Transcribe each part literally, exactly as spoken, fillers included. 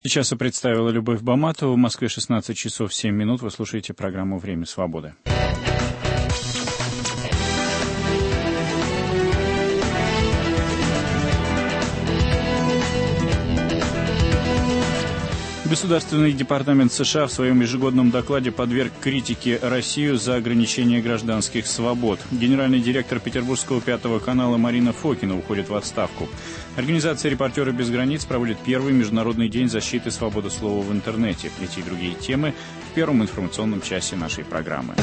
Сейчас я представила Любовь Баматова. В Москве шестнадцать часов семь минут. Вы слушаете программу «Время свободы». Государственный департамент США в своем ежегодном докладе подверг критике Россию за ограничение гражданских свобод. Генеральный директор Петербургского пятого канала Марина Фокина уходит в отставку. Организация «Репортеры без границ» проводит первый международный день защиты свободы слова в интернете. Эти и другие темы в первом информационном часе нашей программы.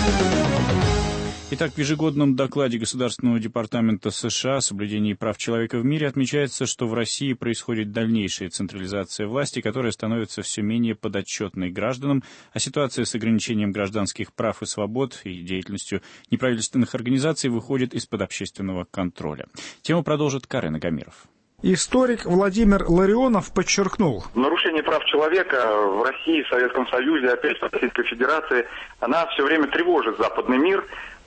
Итак, в ежегодном докладе Государственного департамента США о соблюдении прав человека в мире отмечается, что в России происходит дальнейшая централизация власти, которая становится все менее подотчетной гражданам, а ситуация с ограничением гражданских прав и свобод и деятельностью неправительственных организаций выходит из-под общественного контроля. Тему продолжит Карен Агамиров. Историк Владимир Ларионов подчеркнул: нарушение прав человека в России, в Советском Союзе, опять в Российской Федерации, она все время тревожит западный мир.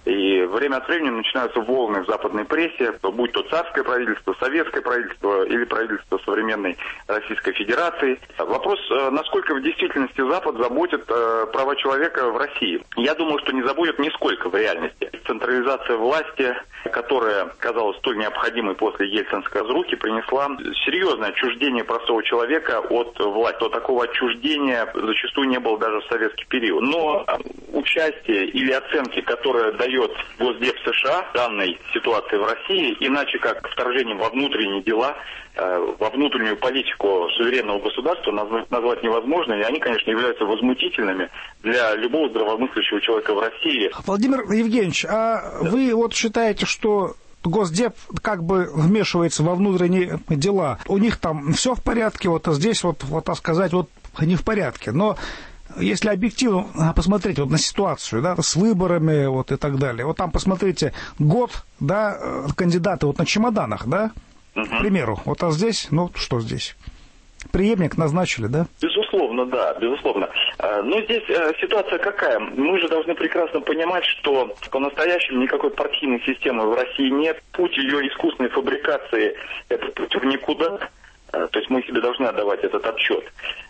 И время от времени начинаются волны в западной прессе, будь то царское правительство, советское правительство или правительство современной Российской Федерации. Вопрос, насколько в действительности Запад заботит э, права человека в России. Я думаю, что не заботит нисколько в реальности. Централизация власти, которая казалась столь необходимой после ельцинской разрухи, принесла серьезное отчуждение простого человека от власти. То такого отчуждения зачастую не было даже в советский период. Но участие или оценки, которые дают Госдеп США данной ситуации в России, иначе как вторжением во внутренние дела, э, во внутреннюю политику суверенного государства назвать невозможно, и они, конечно, являются возмутительными для любого здравомыслящего человека в России. Владимир Евгеньевич, а да. Вы вот считаете, что Госдеп как бы вмешивается во внутренние дела? У них там все в порядке, вот а здесь вот, вот так сказать, вот не в порядке, но если объективно посмотреть вот на ситуацию, да, с выборами вот и так далее, вот там посмотрите, год, да, кандидаты вот на чемоданах, да, угу. К примеру, вот а здесь, ну что здесь, преемник назначили, да? Безусловно, да, безусловно. Но здесь ситуация какая? Мы же должны прекрасно понимать, что по-настоящему никакой партийной системы в России нет. Путь ее искусственной фабрикации – это путь в никуда. То есть мы себе должны отдавать этот отчет.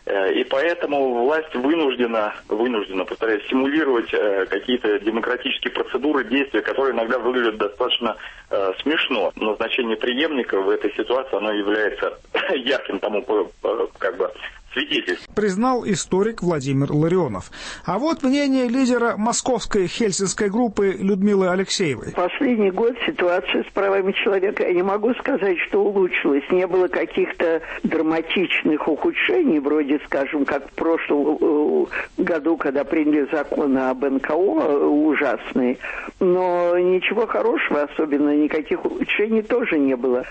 И поэтому власть вынуждена, вынуждена, повторяю, симулировать какие-то демократические процедуры, действия, которые иногда выглядят достаточно э, смешно. Назначение преемника в этой ситуации, оно является ярким тому, как бы, свидетельств. Признал историк Владимир Ларионов. А вот мнение лидера московской хельсинской группы Людмилы Алексеевой. Последний год ситуация с правами человека, я не могу сказать, что улучшилась. Не было каких-то драматичных ухудшений, вроде, скажем, как в прошлом году, когда приняли законы об эн ка о ужасные. Но ничего хорошего, особенно никаких улучшений тоже не было.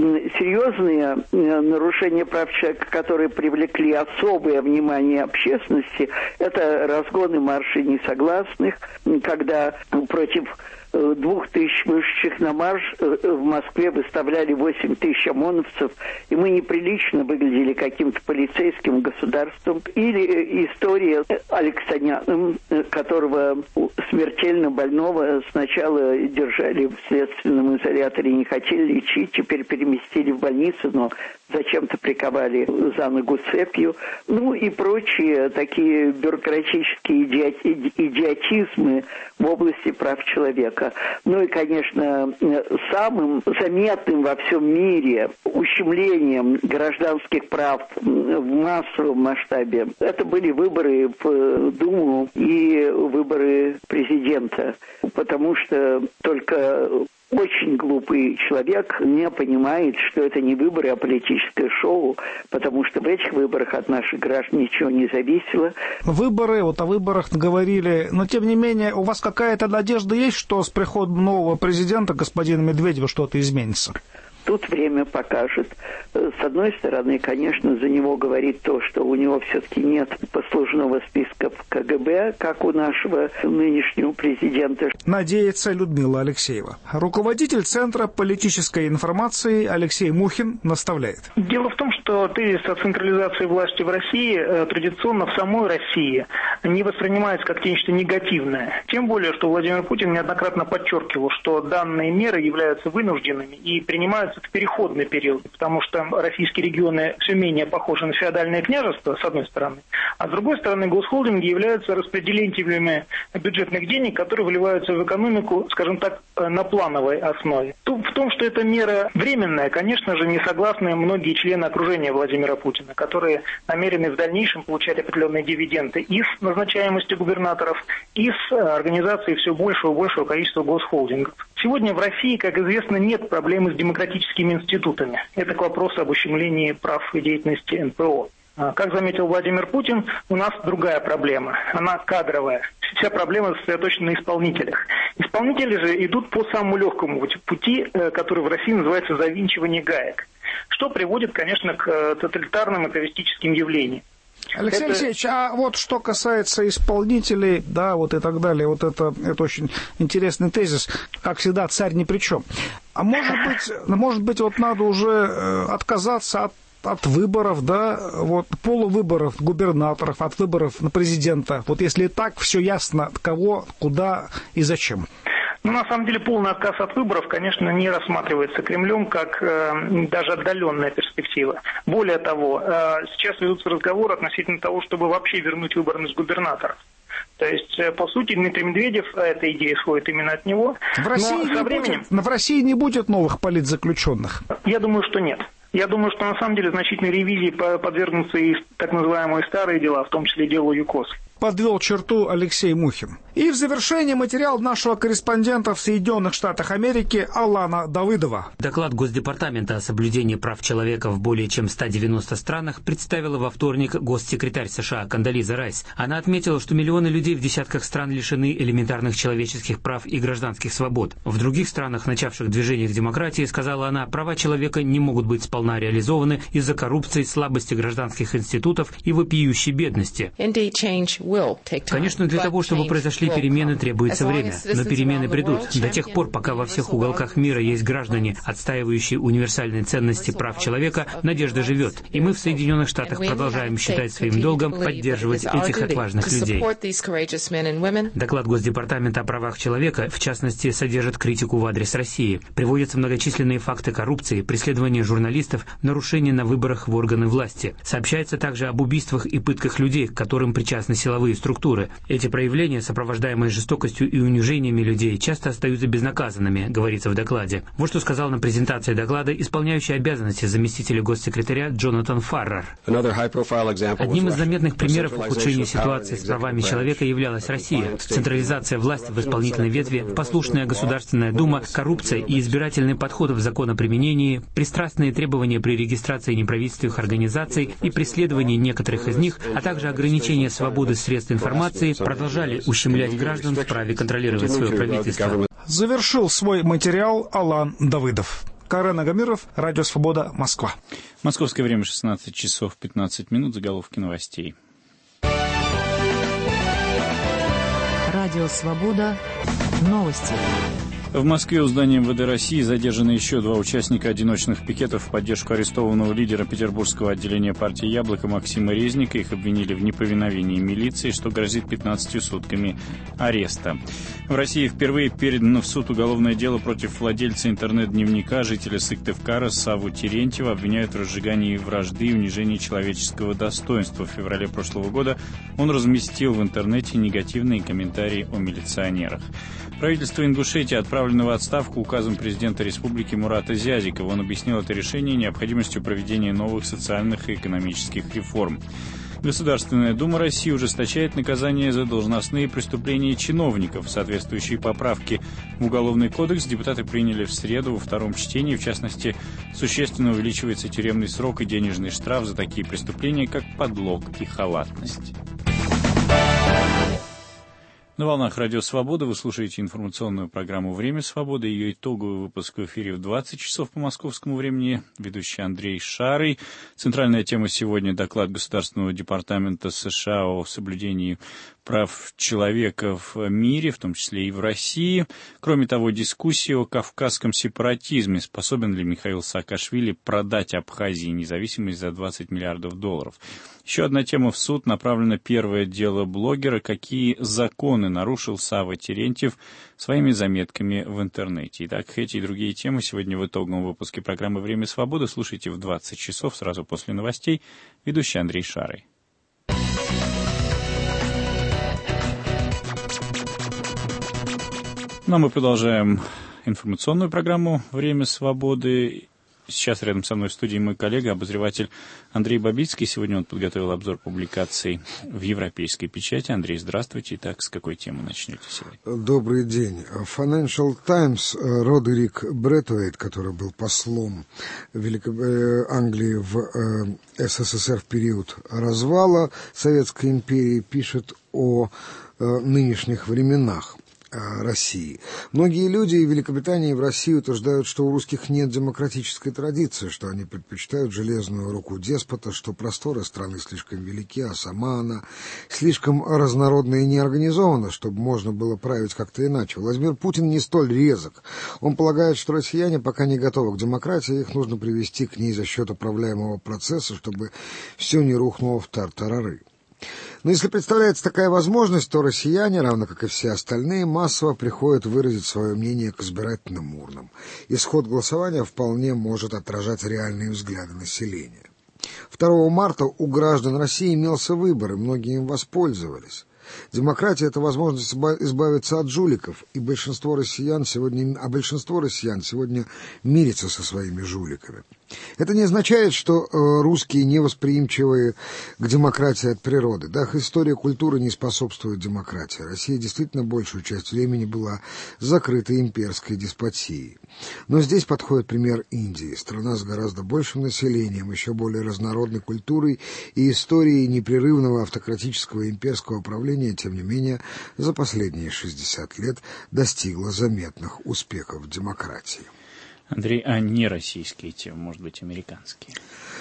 Серьезные нарушения прав человека, которые привлекли особое внимание общественности, это разгоны маршей несогласных, когда против двух тысяч вышедших на марш в Москве выставляли восемь тысяч ОМОНовцев, и мы неприлично выглядели каким-то полицейским государством. Или история Алексаняном, которого смертельно больного сначала держали в следственном изоляторе, не хотели лечить, теперь переместили в больницу, но зачем-то приковали за ногу цепью. Ну и прочие такие бюрократические идиоти- идиотизмы в области прав человека. Ну и, конечно, самым заметным во всем мире ущемлением гражданских прав в массовом масштабе это были выборы в Думу и выборы президента. Потому что только очень глупый человек не понимает, что это не выборы, а политическое шоу, потому что в этих выборах от наших граждан ничего не зависело. Выборы, вот о выборах говорили, но тем не менее у вас какая-то надежда есть, что с приходом нового президента, господина Медведева, что-то изменится? Тут время покажет. С одной стороны, конечно, за него говорит то, что у него все-таки нет послужного списка в ка гэ бэ, как у нашего нынешнего президента. Надеется Людмила Алексеева. Руководитель Центра политической информации Алексей Мухин наставляет. Дело в том, что тезис о централизации власти в России традиционно в самой России не воспринимается как нечто негативное. Тем более, что Владимир Путин неоднократно подчеркивал, что данные меры являются вынужденными и принимаются в переходный период, потому что российские регионы все менее похожи на феодальное княжество, с одной стороны, а с другой стороны госхолдинги являются распределителями бюджетных денег, которые вливаются в экономику, скажем так, на плановой основе. В том, что эта мера временная, конечно же, не согласны многие члены окружения Владимира Путина, которые намерены в дальнейшем получать определенные дивиденды и с назначаемостью губернаторов, и с организацией все большего и большего количества госхолдингов. Сегодня в России, как известно, нет проблемы с демократическими институтами. Это к вопросу об ущемлении прав и деятельности эн пэ о. Как заметил Владимир Путин, у нас другая проблема. Она кадровая. Вся проблема сосредоточена на исполнителях. Исполнители же идут по самому легкому пути, который в России называется завинчивание гаек. Что приводит, конечно, к тоталитарным и террористическим явлениям. Алексей это... Алексеевич, а вот что касается исполнителей, да, вот и так далее, вот это, это очень интересный тезис, как всегда, царь ни при чем. А может быть, может быть, вот надо уже отказаться от от выборов, да, вот полувыборов губернаторов, от выборов на президента. Вот если так, все ясно, кого, куда и зачем. Ну, на самом деле, полный отказ от выборов, конечно, не рассматривается Кремлем как э, даже отдаленная перспектива. Более того, э, сейчас ведутся разговоры относительно того, чтобы вообще вернуть выборность губернаторов. То есть, по сути, Дмитрий Медведев, эта идея исходит именно от него. В России, но со временем... будет, в России не будет новых политзаключенных? Я думаю, что нет. Я думаю, что на самом деле значительной ревизии подвергнутся и так называемые старые дела, в том числе дело ЮКОС. Подвел черту Алексей Мухин. И в завершение материал нашего корреспондента в Соединенных Штатах Америки Алана Давыдова. Доклад Госдепартамента о соблюдении прав человека в более чем ста девяноста странах представила во вторник госсекретарь США Кондолиза Райс. Она отметила, что миллионы людей в десятках стран лишены элементарных человеческих прав и гражданских свобод. В других странах, начавших движение к демократии, сказала она, права человека не могут быть сполна реализованы из-за коррупции, слабости гражданских институтов и вопиющей бедности. Конечно, для того, чтобы произошли перемены, требуется время. Но перемены придут. До тех пор, пока во всех уголках мира есть граждане, отстаивающие универсальные ценности прав человека, надежда живет. И мы в Соединенных Штатах продолжаем считать своим долгом поддерживать этих отважных людей. Доклад Госдепартамента о правах человека, в частности, содержит критику в адрес России. Приводятся многочисленные факты коррупции, преследования журналистов, нарушения на выборах в органы власти. Сообщается также об убийствах и пытках людей, к которым причастны силовые структуры. Эти проявления, сопровождаемые жестокостью и унижениями людей, часто остаются безнаказанными, говорится в докладе. Вот что сказал на презентации доклада исполняющий обязанности заместителя госсекретаря Джонатан Фаррер. Одним из заметных примеров ухудшения ситуации с правами человека являлась Россия. Централизация власти в исполнительной ветви, послушная Государственная Дума, коррупция и избирательный подход в законоприменении, пристрастные требования при регистрации неправительственных организаций и преследование некоторых из них, а также ограничение свободы средств информации продолжали ущемлять граждан в праве контролировать свое правительство. Завершил свой материал Алан Давыдов. Карен Агамиров, Радио Свобода, Москва. Московское время шестнадцать часов пятнадцать минут, заголовки новостей. Радио Свобода, новости. В Москве у здания эм вэ дэ России задержаны еще два участника одиночных пикетов в поддержку арестованного лидера петербургского отделения партии «Яблоко» Максима Резника. Их обвинили в неповиновении милиции, что грозит пятнадцатью сутками ареста. В России впервые передано в суд уголовное дело против владельца интернет-дневника, жителя Сыктывкара Савву Терентьева. Обвиняют в разжигании вражды и унижении человеческого достоинства. В феврале прошлого года он разместил в интернете негативные комментарии о милиционерах. Правительство Ингушетии отправлено в отставку указом президента республики Мурата Зязикова. Он объяснил это решение необходимостью проведения новых социальных и экономических реформ. Государственная Дума России ужесточает наказание за должностные преступления чиновников. Соответствующие поправки в Уголовный кодекс депутаты приняли в среду во втором чтении. В частности, существенно увеличивается тюремный срок и денежный штраф за такие преступления, как подлог и халатность. На волнах Радио Свобода вы слушаете информационную программу «Время свободы». Ее итоговый выпуск в эфире в двадцать часов по московскому времени. Ведущий Андрей Шарый. Центральная тема сегодня — доклад Государственного департамента США о соблюдении прав человека в мире, в том числе и в России. Кроме того, дискуссия о кавказском сепаратизме. Способен ли Михаил Саакашвили продать Абхазии независимость за двадцать миллиардов долларов? Еще одна тема: в суд направлено первое дело блогера. Какие законы нарушил Савва Терентьев своими заметками в интернете? Итак, эти и другие темы сегодня в итоговом выпуске программы «Время свободы». Слушайте в двадцать часов сразу после новостей. Ведущий Андрей Шарый. Ну, а мы продолжаем информационную программу «Время свободы». Сейчас рядом со мной в студии мой коллега, обозреватель Андрей Бабицкий. Сегодня он подготовил обзор публикаций в европейской печати. Андрей, здравствуйте. Итак, с какой темы начнете сегодня? Добрый день. Financial Times Родерик Бреттвейт, который был послом Великой Англии в СССР в период развала Советской империи, пишет о нынешних временах России. Многие люди и в Великобритании, и в России утверждают, что у русских нет демократической традиции, что они предпочитают железную руку деспота, что просторы страны слишком велики, а сама она слишком разнородна и неорганизована, чтобы можно было править как-то иначе. Владимир Путин не столь резок. Он полагает, что россияне пока не готовы к демократии, их нужно привести к ней за счет управляемого процесса, чтобы все не рухнуло в тартарары. Но если представляется такая возможность, то россияне, равно как и все остальные, массово приходят выразить свое мнение к избирательным урнам. Исход голосования вполне может отражать реальные взгляды населения. второго марта у граждан России имелся выбор, и многие им воспользовались. Демократия – это возможность избавиться от жуликов, и большинство россиян сегодня, а большинство россиян сегодня мирится со своими жуликами. Это не означает, что э, русские невосприимчивые к демократии от природы. Да, их история культуры не способствует демократии. Россия действительно большую часть времени была закрытой имперской деспотией. Но здесь подходит пример Индии. Страна с гораздо большим населением, еще более разнородной культурой и историей непрерывного автократического имперского правления, тем не менее, за последние шестьдесят лет достигла заметных успехов в демократии. Андрей, а не российские темы, может быть, американские?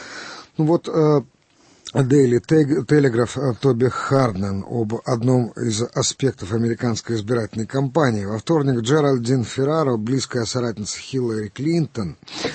Ну вот э, Daily Telegraph Тоби Харднен об одном из аспектов американской избирательной кампании. Во вторник Джеральдин Ферраро, близкая соратница Хиллари Клинтон,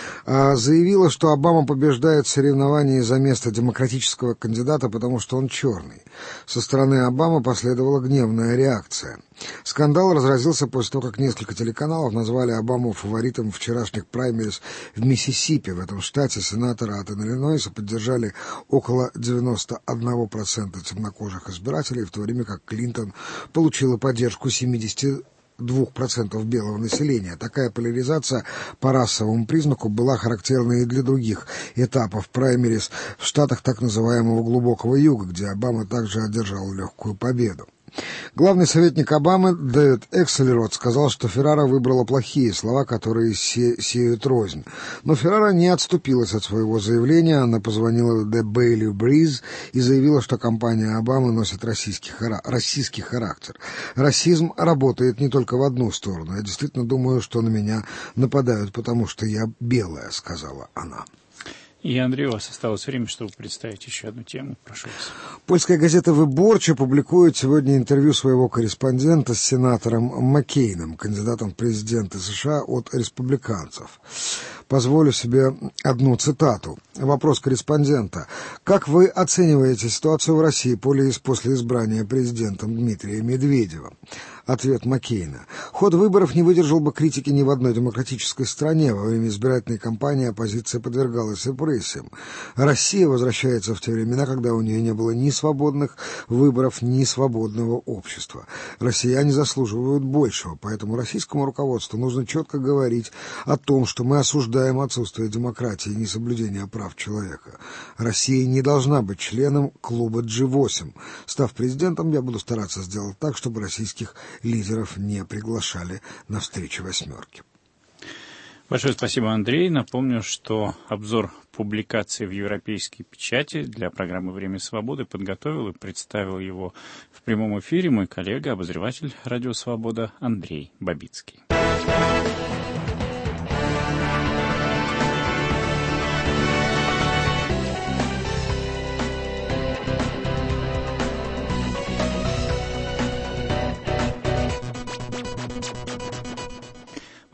э, заявила, что Обама побеждает в соревновании за место демократического кандидата, потому что он черный. Со стороны Обамы последовала гневная реакция. Скандал разразился после того, как несколько телеканалов назвали Обаму фаворитом вчерашних праймериз в Миссисипи. В этом штате сенатора от Иллинойса поддержали около девяносто один процент темнокожих избирателей, в то время как Клинтон получила поддержку семьдесят два процента белого населения. Такая поляризация по расовому признаку была характерна и для других этапов праймериз в штатах так называемого глубокого юга, где Обама также одержал легкую победу. Главный советник Обамы Дэвид Экселерот сказал, что Феррара выбрала плохие слова, которые се- сеют рознь. Но Феррара не отступилась от своего заявления. Она позвонила The Bailey Breeze и заявила, что кампания Обамы носит российский, хара- российский характер. Расизм работает не только в одну сторону. Я действительно думаю, что на меня нападают, потому что я белая, сказала она. И, Андрей, у вас осталось время, чтобы представить еще одну тему. Прошу вас. Польская газета «Выборча» публикует сегодня интервью своего корреспондента с сенатором Маккейном, кандидатом в президенты США от республиканцев. Позволю себе одну цитату. Вопрос корреспондента. Как вы оцениваете ситуацию в России после избрания президентом Дмитрия Медведева? Ответ Маккейна. Ход выборов не выдержал бы критики ни в одной демократической стране. Во время избирательной кампании оппозиция подвергалась репрессиям. Россия возвращается в те времена, когда у нее не было ни свободных выборов, ни свободного общества. Россияне заслуживают большего, поэтому российскому руководству нужно четко говорить о том, что мы осуждаем отсутствие демократии и несоблюдение прав человека. Россия не должна быть членом клуба джи восемь. Став президентом, я буду стараться сделать так, чтобы российских лидеров не приглашали на встречи восьмерки. Большое спасибо, Андрей. Напомню, что обзор публикаций в европейской печати для программы «Время свободы» подготовил и представил его в прямом эфире мой коллега, обозреватель «Радио Свобода» Андрей Бабицкий.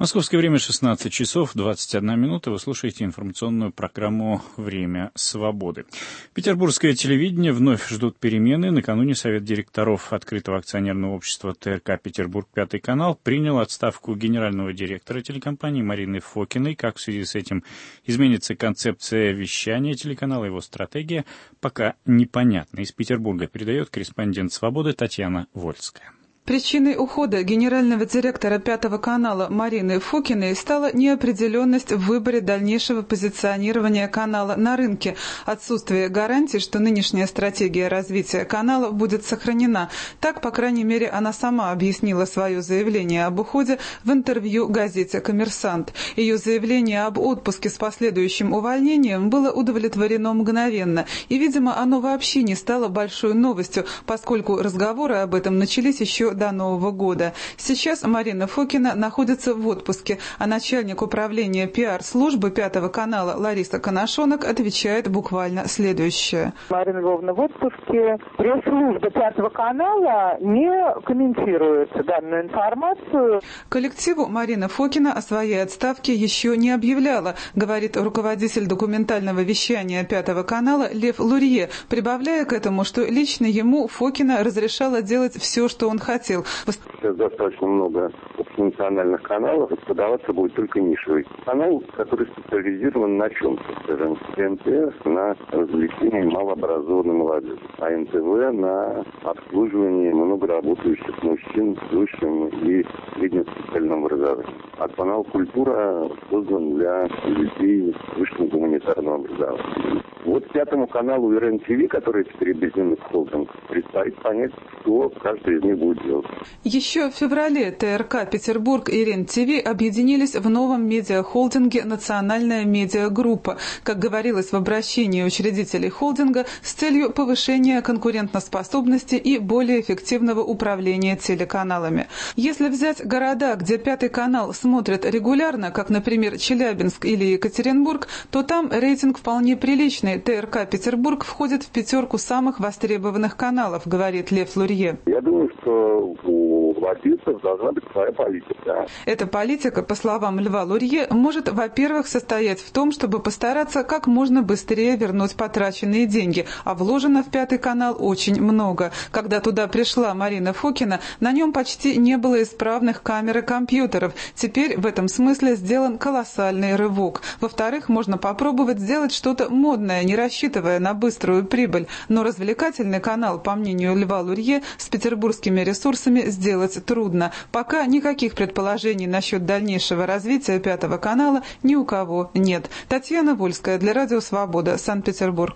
Московское время шестнадцать часов двадцать одна минута. Вы слушаете информационную программу «Время свободы». Петербургское телевидение вновь ждут перемены. Накануне Совет директоров открытого акционерного общества ТРК «Петербург Пятый канал» принял отставку генерального директора телекомпании Марины Фокиной. Как в связи с этим изменится концепция вещания телеканала, его стратегия, пока непонятно. Из Петербурга передает корреспондент «Свободы» Татьяна Вольская. Причиной ухода генерального директора Пятого канала Марины Фокиной стала неопределенность в выборе дальнейшего позиционирования канала на рынке, отсутствие гарантий, что нынешняя стратегия развития канала будет сохранена. Так, по крайней мере, она сама объяснила свое заявление об уходе в интервью газете «Коммерсант». Ее заявление об отпуске с последующим увольнением было удовлетворено мгновенно, и, видимо, оно вообще не стало большой новостью, поскольку разговоры об этом начались еще до Нового года. Сейчас Марина Фокина находится в отпуске, а начальник управления пиар-службы Пятого канала Лариса Коношонок отвечает буквально следующее. Марина Львовна в отпуске. Пресс-служба Пятого канала не комментирует данную информацию. Коллективу Марина Фокина о своей отставке еще не объявляла, говорит руководитель документального вещания Пятого канала Лев Лурье, прибавляя к этому, что лично ему Фокина разрешала делать все, что он хотел. Сейчас достаточно много общенациональных каналов, и подаваться будет только нишевый канал, который специализирован на чем-то, скажем, ТНТ на развлечении малообразованной молодежи, а эн тэ вэ на обслуживании много работающих мужчин с высшим и средним специальным образованием. А канал «Культура» создан для людей с высшим гуманитарным образованием. Вот Пятому каналу и эр эн ти ви, который теперь объединены в холдинг, предстоит понять, что каждый из них будет делать. Еще в феврале ТРК «Петербург» и эр эн ти ви объединились в новом медиахолдинге «Национальная медиагруппа», как говорилось в обращении учредителей холдинга, с целью повышения конкурентоспособности и более эффективного управления телеканалами. Если взять города, где Пятый канал смотрят регулярно, как, например, Челябинск или Екатеринбург, то там рейтинг вполне приличный. ТРК «Петербург» входит в пятерку самых востребованных каналов, говорит Лев Лурье. Я думаю, что у владельцев должна быть своя политика. Эта политика, по словам Льва Лурье, может, во-первых, состоять в том, чтобы постараться как можно быстрее вернуть потраченные деньги, а вложено в Пятый канал очень много. Когда туда пришла Марина Фокина, на нем почти не было исправных камер и компьютеров. Теперь в этом смысле сделан колоссальный рывок. Во-вторых, можно попробовать сделать что-то модное, не рассчитывая на быструю прибыль. Но развлекательный канал, по мнению Льва Лурье, с петербургскими ресурсами сделать трудно. Пока никаких предположений насчет дальнейшего развития Пятого канала ни у кого нет. Татьяна Вольская для Радио Свобода, Санкт-Петербург.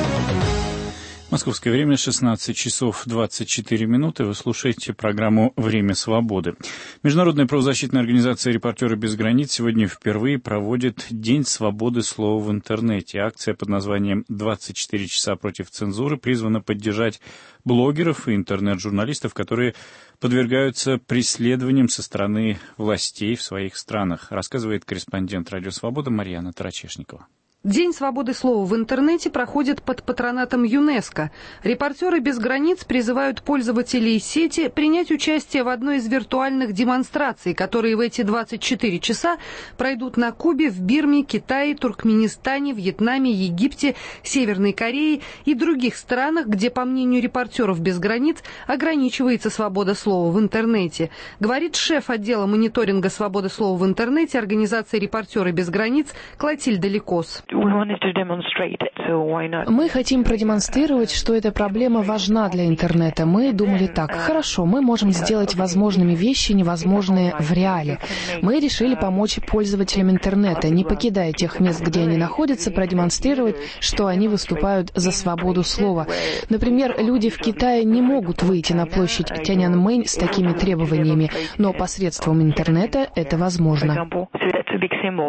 Московское время шестнадцать часов двадцать четыре минуты. Вы слушаете программу «Время свободы». Международная правозащитная организация «Репортеры без границ» сегодня впервые проводит День свободы слова в интернете. Акция под названием «двадцать четыре часа против цензуры» призвана поддержать блогеров и интернет-журналистов, которые подвергаются преследованиям со стороны властей в своих странах, рассказывает корреспондент «Радио Свобода» Марьяна Тарачешникова. День свободы слова в интернете проходит под патронатом ЮНЕСКО. Репортеры без границ призывают пользователей сети принять участие в одной из виртуальных демонстраций, которые в эти двадцать четыре часа пройдут на Кубе, в Бирме, Китае, Туркменистане, Вьетнаме, Египте, Северной Корее и других странах, где, по мнению репортеров без границ, ограничивается свобода слова в интернете. Говорит шеф отдела мониторинга свободы слова в интернете организации «Репортеры без границ» Клотильда Ликос. Мы хотим продемонстрировать, что эта проблема важна для интернета. Мы думали так: хорошо, мы можем сделать возможными вещи, невозможные в реале. Мы решили помочь пользователям интернета, не покидая тех мест, где они находятся, продемонстрировать, что они выступают за свободу слова. Например, люди в Китае не могут выйти на площадь Тяньаньмэнь с такими требованиями, но посредством интернета это возможно.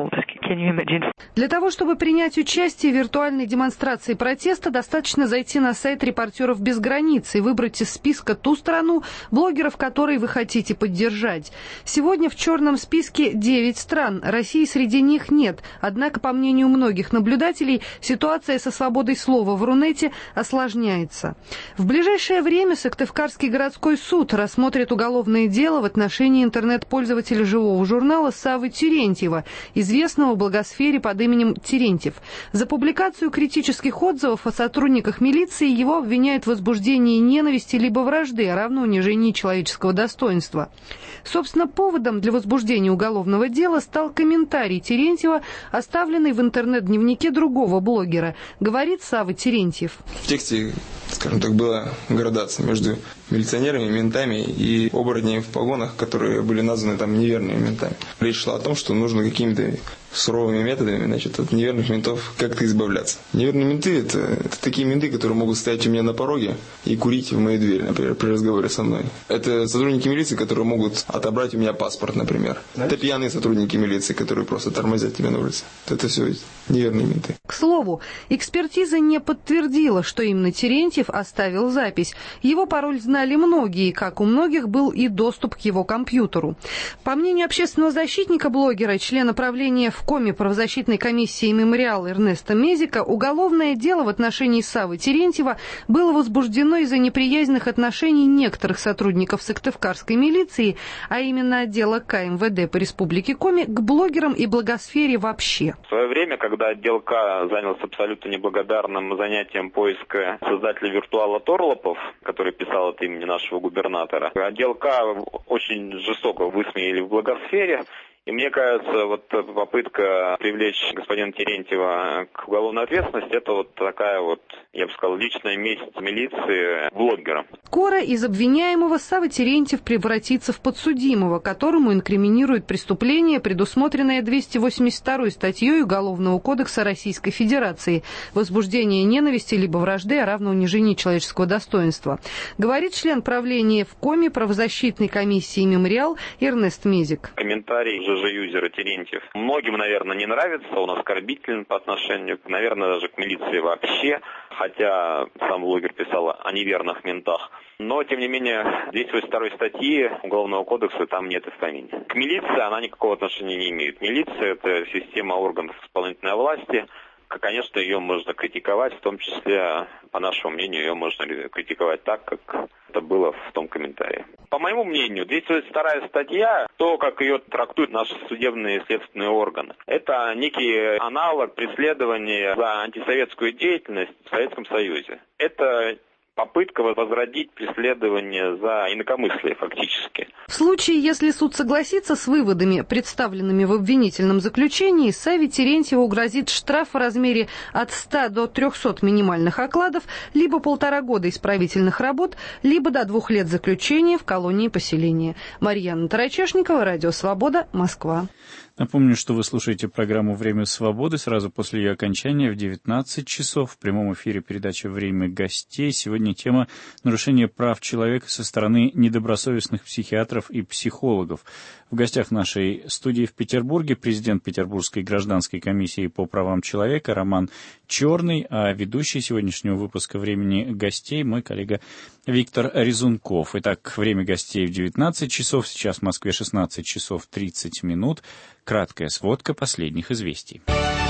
Для того, чтобы принять участие в виртуальной демонстрации протеста, достаточно зайти на сайт «Репортеров без границ» и выбрать из списка ту страну, блогеров которой вы хотите поддержать. Сегодня в черном списке девять стран. России среди них нет. Однако, по мнению многих наблюдателей, ситуация со свободой слова в Рунете осложняется. В ближайшее время Сыктывкарский городской суд рассмотрит уголовное дело в отношении интернет-пользователя живого журнала Саввы Терентьева, известного в блогосфере под именем Терентьев. За публикацию критических отзывов о сотрудниках милиции его обвиняют в возбуждении ненависти либо вражды, а равно унижении человеческого достоинства. Собственно, поводом для возбуждения уголовного дела стал комментарий Терентьева, оставленный в интернет-дневнике другого блогера. Говорит Савва Терентьев. В тексте, скажем так, была градация между милиционерами, ментами и оборотнями в погонах, которые были названы там неверными ментами. Речь шла о том, что нужно какими-то суровыми методами, значит, от неверных ментов как-то избавляться. Неверные менты это, – это такие менты, которые могут стоять у меня на пороге и курить в мою дверь, например, при разговоре со мной. Это сотрудники милиции, которые могут отобрать у меня паспорт, например. Это пьяные сотрудники милиции, которые просто тормозят тебя на улице. Это все неверные менты. К слову, экспертиза не подтвердила, что именно Терентьев оставил запись. Его пароль знали многие, как у многих был и доступ к его компьютеру. По мнению общественного защитника блогера, члена правления в Коме правозащитной комиссии «Мемориал» Эрнеста Мезика, уголовное дело в отношении Саввы Терентьева было возбуждено из-за неприязненных отношений некоторых сотрудников Сыктывкарской милиции, а именно отдела К М В Д по республике Коми, к блогерам и блогосфере вообще. В свое время, когда отдел К занялся абсолютно неблагодарным занятием поиска создателя виртуала Торлопов, который писал от имени нашего губернатора, отдел К очень жестоко высмеяли в блогосфере. И мне кажется, вот попытка привлечь господина Терентьева к уголовной ответственности, это вот такая вот, я бы сказал, личная месть милиции блогерам. Скоро из обвиняемого Савва Терентьев превратится в подсудимого, которому инкриминирует преступление, предусмотренное двести восемьдесят второй статьей Уголовного кодекса Российской Федерации «Возбуждение ненависти либо вражды, а равно унижению человеческого достоинства», говорит член правления в Коме правозащитной комиссии «Мемориал» Эрнест Мезик. Комментарий ЖЖ-юзера Терентьев многим, наверное, не нравится, он оскорбителен по отношению, наверное, даже к милиции вообще, хотя сам блогер писал о неверных ментах. Но, тем не менее, двести восемьдесят второй статьи Уголовного кодекса там нет и в помине. К милиции она никакого отношения не имеет. Милиция – это система органов исполнительной власти. Конечно, ее можно критиковать, в том числе, по нашему мнению, ее можно критиковать так, как это было в том комментарии. По моему мнению, двести восемьдесят вторая статья, то, как ее трактуют наши судебные и следственные органы, это некий аналог преследования за антисоветскую деятельность в Советском Союзе. Это попытка возродить преследование за инакомыслие фактически. В случае, если суд согласится с выводами, представленными в обвинительном заключении, Савве Терентьеву грозит штраф в размере от ста до трехсот минимальных окладов, либо полтора года исправительных работ, либо до двух лет заключения в колонии поселения. Марьяна Тарачешникова, Радио Свобода, Москва. Напомню, что вы слушаете программу «Время свободы». Сразу после ее окончания в девятнадцать часов в прямом эфире передача «Время гостей». Сегодня тема нарушения прав человека со стороны недобросовестных психиатров и психологов. В гостях в нашей студии в Петербурге президент Петербургской гражданской комиссии по правам человека Роман Черный, а ведущий сегодняшнего выпуска «Времени гостей» мой коллега Виктор Резунков. Итак, время гостей в девятнадцать часов, сейчас в Москве шестнадцать часов тридцать минут. Краткая сводка последних известий.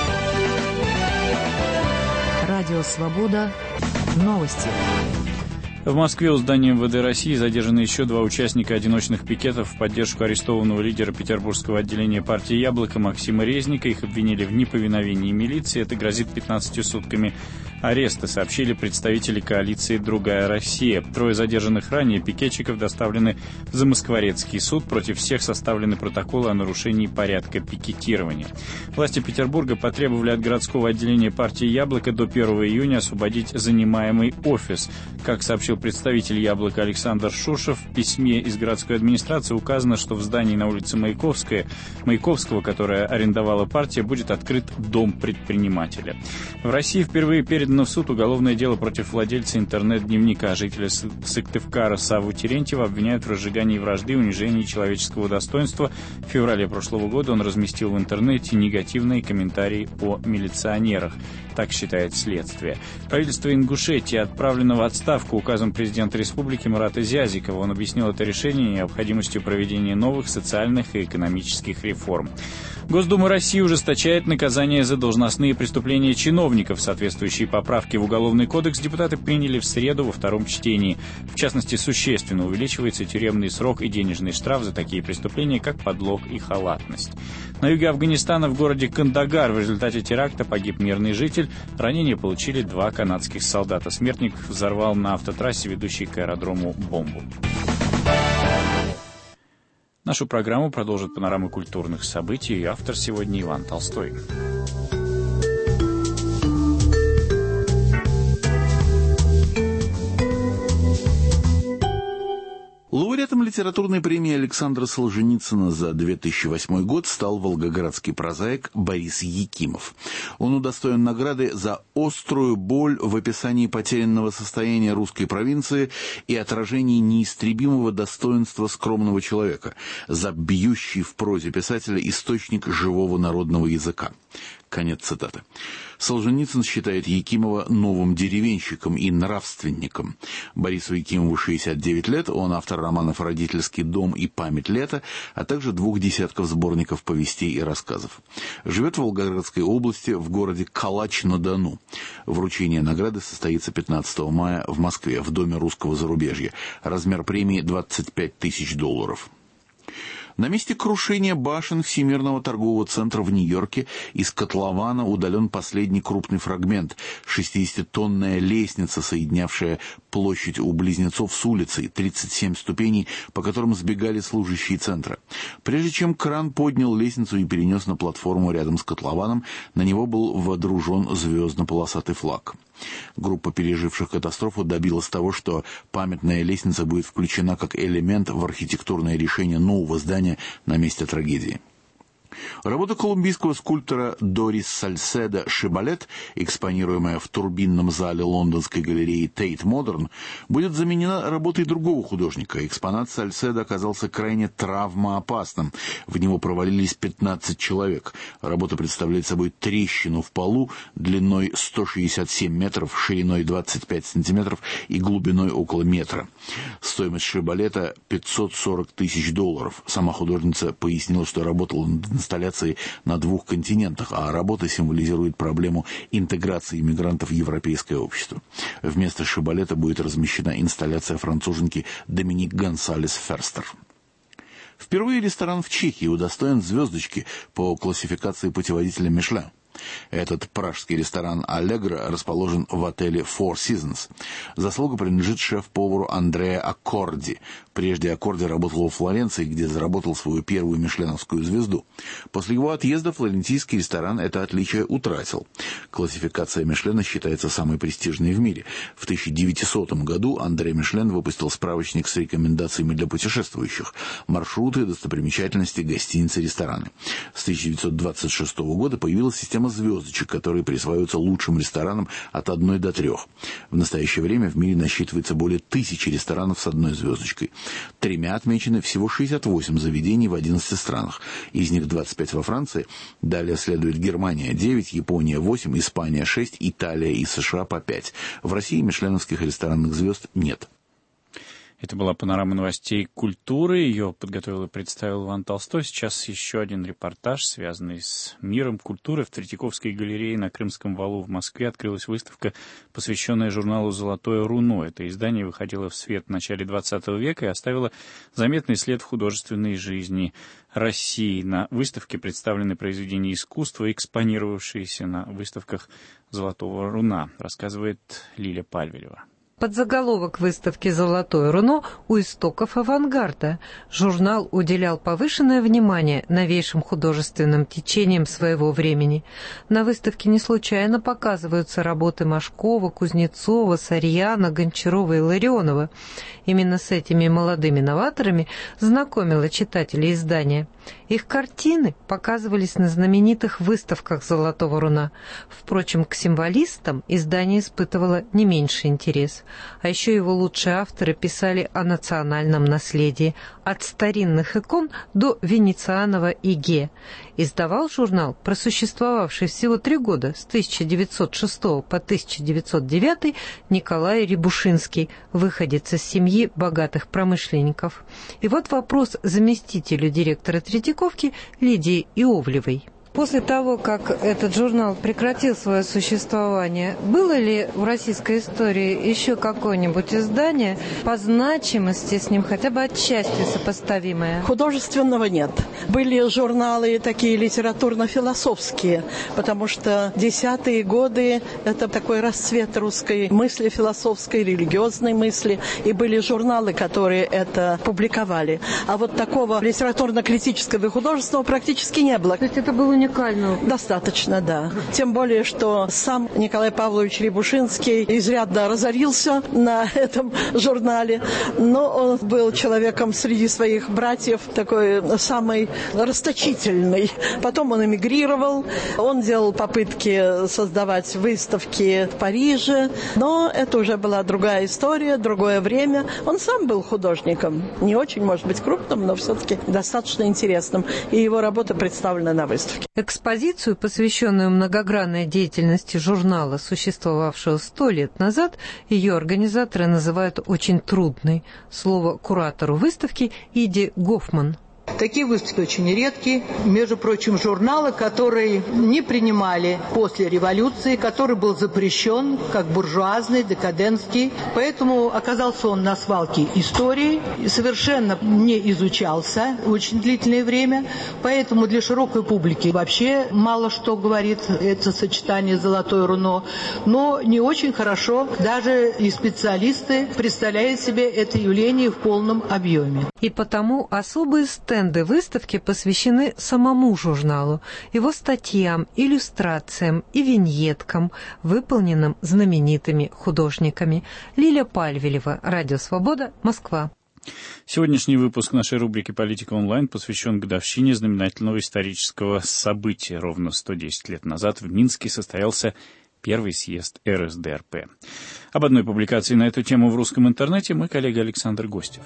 Радио «Свобода». Новости. В Москве у здания Эм Вэ Дэ России задержаны еще два участника одиночных пикетов в поддержку арестованного лидера петербургского отделения партии «Яблоко» Максима Резника. Их обвинили в неповиновении милиции. Это грозит пятнадцатью сутками ареста, сообщили представители коалиции «Другая Россия». Трое задержанных ранее пикетчиков доставлены в Замоскворецкий суд. Против всех составлены протоколы о нарушении порядка пикетирования. Власти Петербурга потребовали от городского отделения партии «Яблоко» до первого июня освободить занимаемый офис. Как сообщил представитель «Яблока» Александр Шушев, в письме из городской администрации указано, что в здании на улице Маяковская, Маяковского, которое арендовала партия, будет открыт дом предпринимателя. В России впервые передали передано в суд уголовное дело против владельца интернет-дневника. Жителя Сыктывкара Савву Терентьева обвиняют в разжигании вражды и унижении человеческого достоинства. В феврале прошлого года он разместил в интернете негативные комментарии о милиционерах. Так считает следствие. Правительство Ингушетии отправлено в отставку указом президента республики Мурата Зязикова. Он объяснил это решение необходимостью проведения новых социальных и экономических реформ. Госдума России ужесточает наказание за должностные преступления чиновников. Соответствующие поправки в Уголовный кодекс депутаты приняли в среду во втором чтении. В частности, существенно увеличивается тюремный срок и денежный штраф за такие преступления, как подлог и халатность. На юге Афганистана в городе Кандагар в результате теракта погиб мирный житель. Ранения получили два канадских солдата. Смертник взорвал на автотрассе, ведущей к аэродрому, бомбу. Нашу программу продолжит панорама культурных событий. Ее автор сегодня Иван Толстой. Лауреатом литературной премии Александра Солженицына за две тысячи восьмой год стал волгоградский прозаик Борис Якимов. Он удостоен награды за острую боль в описании потерянного состояния русской провинции и отражении неистребимого достоинства скромного человека, за бьющий в прозе писателя источник живого народного языка. Конец цитаты. Солженицын считает Якимова новым деревенщиком и нравственником. Борису Якимову шестьдесят девять лет, он автор романов «Родительский дом» и «Память лета», а также двух десятков сборников повестей и рассказов. Живет в Волгоградской области, в городе Калач-на-Дону. Вручение награды состоится пятнадцатого мая в Москве, в Доме русского зарубежья. Размер премии двадцать пять тысяч долларов. На месте крушения башен Всемирного торгового центра в Нью-Йорке из котлована удален последний крупный фрагмент – шестидесятитонная лестница, соединявшая площадь у Близнецов с улицей, тридцать семь ступеней, по которым сбегали служащие центра. Прежде чем кран поднял лестницу и перенес на платформу рядом с котлованом, на него был водружен звездно-полосатый флаг. Группа переживших катастрофу добилась того, что памятная лестница будет включена как элемент в архитектурное решение нового здания на месте трагедии. Работа колумбийского скульптора Дорис Сальседо Шибалет, экспонируемая в турбинном зале лондонской галереи Тейт Модерн, будет заменена работой другого художника. Экспонат Сальседо оказался крайне травмоопасным. В него провалились пятнадцать человек. Работа представляет собой трещину в полу длиной сто шестьдесят семь метров, шириной двадцать пять сантиметров и глубиной около метра. Стоимость Шибалета пятьсот сорок тысяч долларов. Сама художница пояснила, что работала над инсталляции на двух континентах, а работа символизирует проблему интеграции иммигрантов в европейское общество. Вместо Шибалета будет размещена инсталляция француженки Доминик Гонсалес Ферстер. Впервые ресторан в Чехии удостоен звездочки по классификации путеводителя Мишлен. Этот пражский ресторан «Аллегро» расположен в отеле Four Seasons. Заслуга принадлежит шеф-повару Андреа Аккорди. Прежде Аккорди работал во Флоренции, где заработал свою первую мишленовскую звезду. После его отъезда флорентийский ресторан это отличие утратил. Классификация Мишлена считается самой престижной в мире. В тысяча девятисотом году Андре Мишлен выпустил справочник с рекомендациями для путешествующих. Маршруты, достопримечательности, гостиницы, рестораны. С тысяча девятьсот двадцать шестого года появилась система звездочек, которые присваиваются лучшим ресторанам от одной до трех. В настоящее время в мире насчитывается более тысячи ресторанов с одной звездочкой. Тремя отмечены всего шестьдесят восемь заведений в одиннадцати странах. Из них двадцать пять во Франции. Далее следует Германия девять, Япония восемь, Испания шесть, Италия и США по пять. В России мишленовских ресторанных звезд нет. Это была панорама новостей культуры. Ее подготовил и представил Иван Толстой. Сейчас еще один репортаж, связанный с миром культуры. В Третьяковской галерее на Крымском валу в Москве открылась выставка, посвященная журналу «Золотое руно». Это издание выходило в свет в начале двадцатого века и оставило заметный след в художественной жизни России. На выставке представлены произведения искусства, экспонировавшиеся на выставках «Золотого руна», рассказывает Лиля Пальвелева. Подзаголовок выставки «Золотое руно» у истоков авангарда. Журнал уделял повышенное внимание новейшим художественным течениям своего времени. На выставке не случайно показываются работы Машкова, Кузнецова, Сарьяна, Гончарова и Ларионова. Именно с этими молодыми новаторами знакомило читателей издания. Их картины показывались на знаменитых выставках «Золотого руна». Впрочем, к символистам издание испытывало не меньший интерес. А еще его лучшие авторы писали о национальном наследии, от старинных икон до венецианова Иге. Издавал журнал, просуществовавший всего три года, с тысяча девятьсот шестого по тысяча девятьсот девятый, Николай Рябушинский, выходец из семьи богатых промышленников. И вот вопрос заместителю директора Третьяковки Лидии Иовлевой. После того, как этот журнал прекратил свое существование, было ли в российской истории еще какое-нибудь издание по значимости с ним хотя бы отчасти сопоставимое? Художественного нет. Были журналы такие литературно-философские, потому что десятые годы – это такой расцвет русской мысли, философской, религиозной мысли, и были журналы, которые это публиковали. А вот такого литературно-критического и художественного практически не было. То есть это было уникально? Достаточно, да. Тем более, что сам Николай Павлович Рябушинский изрядно разорился на этом журнале, но он был человеком среди своих братьев такой самый расточительный. Потом он эмигрировал, он делал попытки создавать выставки в Париже, но это уже была другая история, другое время. Он сам был художником, не очень, может быть, крупным, но все-таки достаточно интересным, и его работа представлена на выставке. Экспозицию, посвященную многогранной деятельности журнала, существовавшего сто лет назад, ее организаторы называют очень трудной. Слово куратору выставки Иде Гофман. Такие выставки очень редкие. Между прочим, журналы, которые не принимали после революции, который был запрещен как буржуазный, декадентский. Поэтому оказался он на свалке истории, совершенно не изучался очень длительное время. Поэтому для широкой публики вообще мало что говорит это сочетание «Золотое руно». Но не очень хорошо даже и специалисты представляют себе это явление в полном объеме. И потому особые стенды выставки посвящены самому журналу, его статьям, иллюстрациям и виньеткам, выполненным знаменитыми художниками. Лиля Пальвелева, Радио Свобода, Москва. Сегодняшний выпуск нашей рубрики «Политика онлайн» посвящен годовщине знаменательного исторического события. Ровно сто десять лет назад в Минске состоялся Первый съезд эр эс дэ эр пэ. Об одной публикации на эту тему в русском интернете мой коллега Александр Гостев.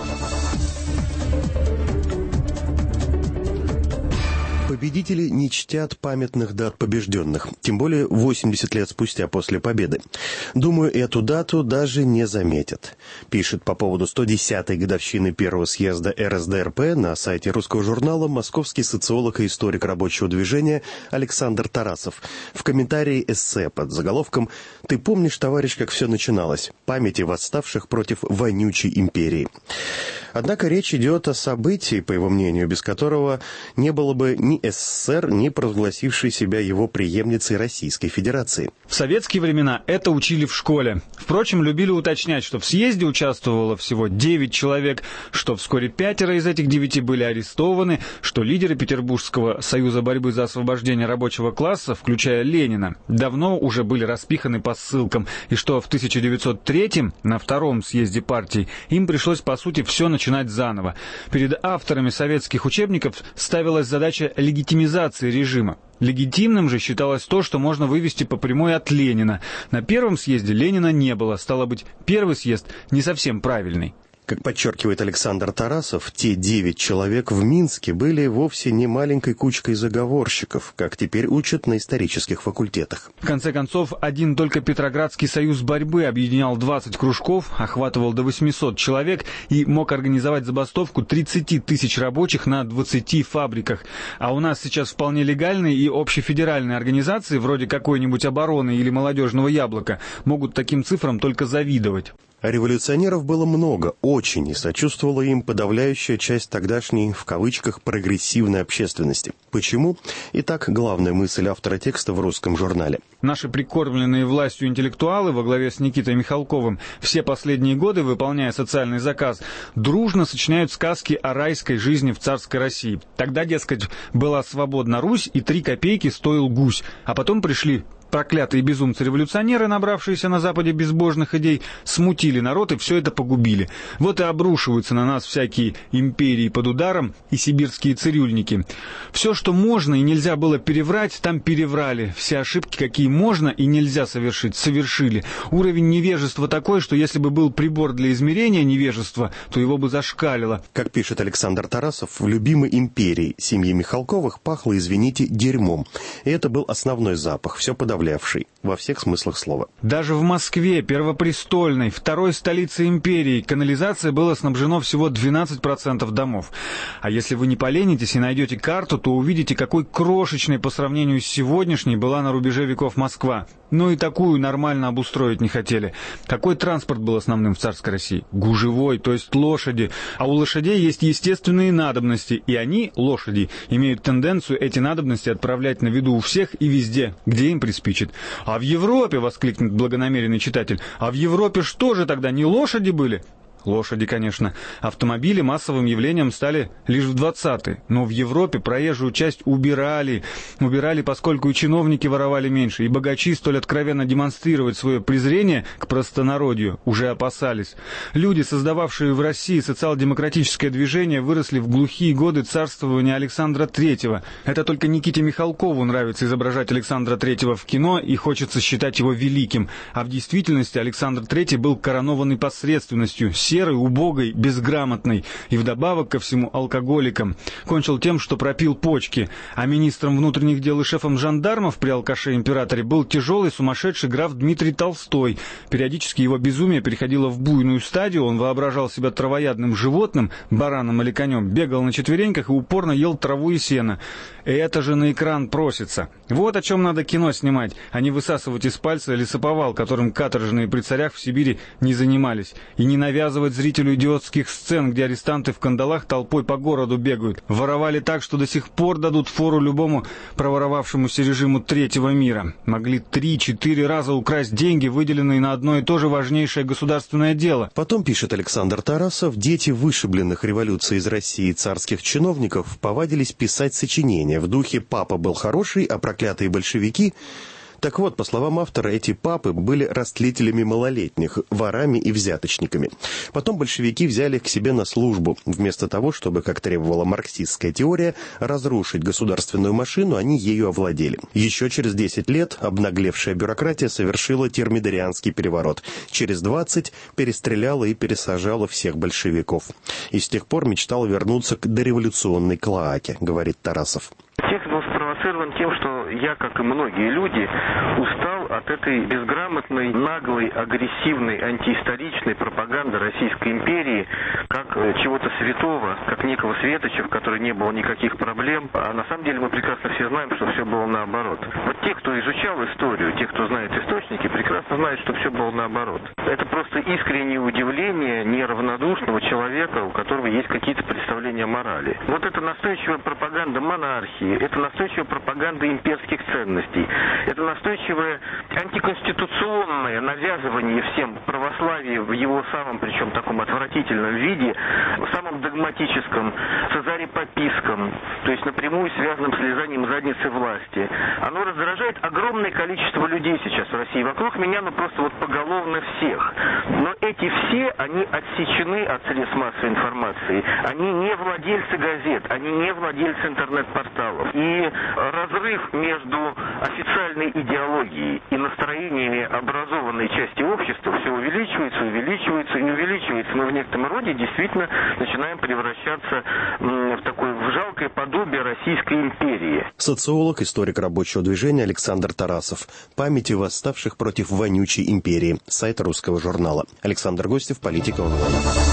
Победители не чтят памятных дат побежденных, тем более восемьдесят лет спустя после победы. Думаю, эту дату даже не заметят, пишет по поводу сто десятой годовщины первого съезда эр эс дэ эр пэ на сайте русского журнала московский социолог и историк рабочего движения Александр Тарасов. В комментарии эссе под заголовком «Ты помнишь, товарищ, как все начиналось? Памяти восставших против вонючей империи». Однако речь идет о событии, по его мнению, без которого не было бы ни эс эс эс эр, ни провозгласившей себя его преемницей Российской Федерации. В советские времена это учили в школе. Впрочем, любили уточнять, что в съезде участвовало всего девять человек, что вскоре пятеро из этих девяти были арестованы, что лидеры Петербургского союза борьбы за освобождение рабочего класса, включая Ленина, давно уже были распиханы по ссылкам, и что в тысяча девятьсот третьем, на втором съезде партии, им пришлось, по сути, все начинать заново. Перед авторами советских учебников ставилась задача легитимизации режима. Легитимным же считалось то, что можно вывести по прямой от Ленина. На первом съезде Ленина не было, стало быть, первый съезд не совсем правильный. Как подчеркивает Александр Тарасов, те девять человек в Минске были вовсе не маленькой кучкой заговорщиков, как теперь учат на исторических факультетах. В конце концов, один только Петроградский союз борьбы объединял двадцать кружков, охватывал до восьмисот человек и мог организовать забастовку тридцати тысяч рабочих на двадцати фабриках. А у нас сейчас вполне легальные и общефедеральные организации, вроде какой-нибудь обороны или молодежного яблока, могут таким цифрам только завидовать. Революционеров было много, очень, и сочувствовала им подавляющая часть тогдашней, в кавычках, прогрессивной общественности. Почему? Итак, главная мысль автора текста в русском журнале. Наши прикормленные властью интеллектуалы во главе с Никитой Михалковым все последние годы, выполняя социальный заказ, дружно сочиняют сказки о райской жизни в царской России. Тогда, дескать, была свободна Русь, и три копейки стоил гусь. А потом пришли проклятые безумцы-революционеры, набравшиеся на Западе безбожных идей, смутили народ и все это погубили. Вот и обрушиваются на нас всякие империи под ударом и сибирские цирюльники. Все, что можно и нельзя было переврать, там переврали. Все ошибки, какие можно и нельзя совершить, совершили. Уровень невежества такой, что если бы был прибор для измерения невежества, то его бы зашкалило. Как пишет Александр Тарасов, в любимой империи семьи Михалковых пахло, извините, дерьмом. И это был основной запах, все подавлявший, во всех смыслах слова. Даже в Москве, первопрестольной, второй столице империи, канализацией было снабжено всего двенадцать процентов домов. А если вы не поленитесь и найдете карту, то увидите, какой крошечной по сравнению с сегодняшней была на рубеже веков Москва. Но и такую нормально обустроить не хотели. Какой транспорт был основным в царской России? Гужевой, то есть лошади. А у лошадей есть естественные надобности, и они, лошади, имеют тенденцию эти надобности отправлять на виду у всех и везде, где им приспичит. А в Европе, воскликнет благонамеренный читатель, а в Европе что же тогда, не лошади были? Лошади, конечно. Автомобили массовым явлением стали лишь в двадцатые. Но в Европе проезжую часть убирали. Убирали, поскольку и чиновники воровали меньше, и богачи столь откровенно демонстрировать свое презрение к простонародью уже опасались. Люди, создававшие в России социал-демократическое движение, выросли в глухие годы царствования Александра Третьего. Это только Никите Михалкову нравится изображать Александра Третьего в кино и хочется считать его великим. А в действительности Александр Третий был коронованный посредственностью, серой, убогой, безграмотной и вдобавок ко всему алкоголиком. Кончил тем, что пропил почки. А министром внутренних дел и шефом жандармов при алкаше-императоре был тяжелый сумасшедший граф Дмитрий Толстой. Периодически его безумие переходило в буйную стадию, он воображал себя травоядным животным, бараном или конем, бегал на четвереньках и упорно ел траву и сено. Это же на экран просится. Вот о чем надо кино снимать, а не высасывать из пальца лесоповал, которым каторжные при царях в Сибири не занимались, и не навязывать зрителю идиотских сцен, где арестанты в кандалах толпой по городу бегают. Воровали так, что до сих пор дадут фору любому проворовавшемуся режиму третьего мира. Могли три-четыре раза украсть деньги, выделенные на одно и то же важнейшее государственное дело. Потом, пишет Александр Тарасов, дети вышибленных революцией из России царских чиновников повадились писать сочинения в духе «папа был хороший, а проклятые большевики». Так вот, по словам автора, эти папы были растлителями малолетних, ворами и взяточниками. Потом большевики взяли их к себе на службу. Вместо того, чтобы, как требовала марксистская теория, разрушить государственную машину, они ею овладели. Еще через десять лет обнаглевшая бюрократия совершила термидорианский переворот. Через двадцать перестреляла и пересажала всех большевиков. И с тех пор мечтал вернуться к дореволюционной клоаке, говорит Тарасов. Текст был спровоцирован тем, что я, как и многие люди, устал от этой безграмотной, наглой, агрессивной, антиисторичной пропаганды Российской империи как чего-то святого, как некого светоча, в которой не было никаких проблем. А на самом деле мы прекрасно все знаем, что все было наоборот. Вот те, кто изучал историю, те, кто знает источники, прекрасно знают, что все было наоборот. Это просто искреннее удивление неравнодушного человека, у которого есть какие-то представления о морали. Вот это настойчивая пропаганда монархии, это настойчивая пропаганда имперских ценностей, это настойчивое антиконституционное навязывание всем православия в его самом, причем таком отвратительном виде, в самом догматическом, цезарепапистском, то есть напрямую связанном с лизанием задницы власти. Оно раздражает огромное количество людей сейчас в России. Вокруг меня, ну просто вот поголовно всех. Но эти все, они отсечены от средств массовой информации. Они не владельцы газет, они не владельцы интернет-порталов. И разрыв между официальной идеологией и настроениями образованной части общества все увеличивается, увеличивается и не увеличивается. Мы в некотором роде действительно начинаем превращаться в такое в жалкое подобие Российской империи. Социолог, историк рабочего движения Александр Тарасов. «Памяти восставших против вонючей империи». Сайт русского журнала. Александр Гостев, Политика онлайн.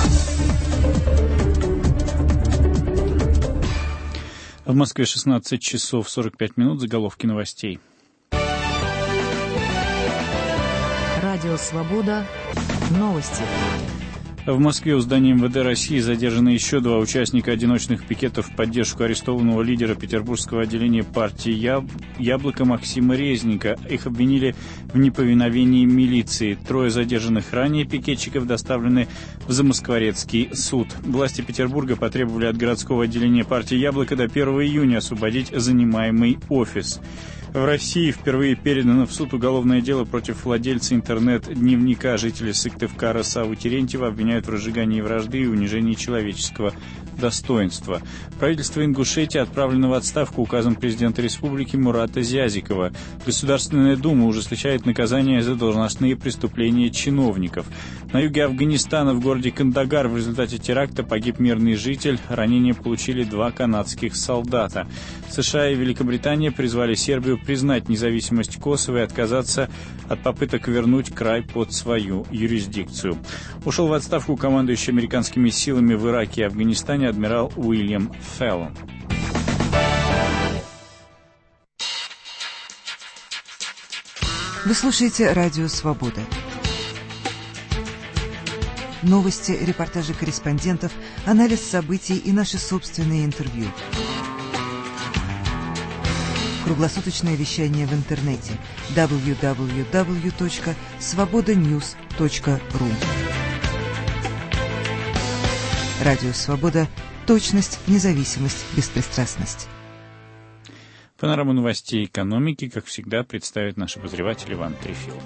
В Москве шестнадцать часов сорок пять минут. Заголовки новостей. Радио «Свобода». Новости. В Москве у здания эм вэ дэ России задержаны еще два участника одиночных пикетов в поддержку арестованного лидера петербургского отделения партии Яб... «Яблоко» Максима Резника. Их обвинили в неповиновении милиции. Трое задержанных ранее пикетчиков доставлены в Замоскворецкий суд. Власти Петербурга потребовали от городского отделения партии «Яблоко» до первого июня освободить занимаемый офис. В России впервые передано в суд уголовное дело против владельца интернет-дневника. Жители Сыктывкара Саввы Терентьева обвиняют в разжигании вражды и унижении человеческого достоинства. Правительство Ингушетии отправлено в отставку указом президента республики Мурата Зязикова. Государственная дума ужесточает наказание за должностные преступления чиновников. На юге Афганистана в городе Кандагар в результате теракта погиб мирный житель. Ранения получили два канадских солдата. США и Великобритания призвали Сербию признать независимость Косово и отказаться от попыток вернуть край под свою юрисдикцию. Ушел в отставку командующий американскими силами в Ираке и Афганистане адмирал Уильям Феллон. Вы слушаете «Радио Свобода». Новости, репортажи корреспондентов, анализ событий и наши собственные интервью. Круглосуточное вещание в интернете дабл ю дабл ю дабл ю точка свобода ньюс точка ру. Радио «Свобода». Точность, независимость, беспристрастность. Панораму новостей экономики, как всегда, представит наш обозреватель Иван Трефилов.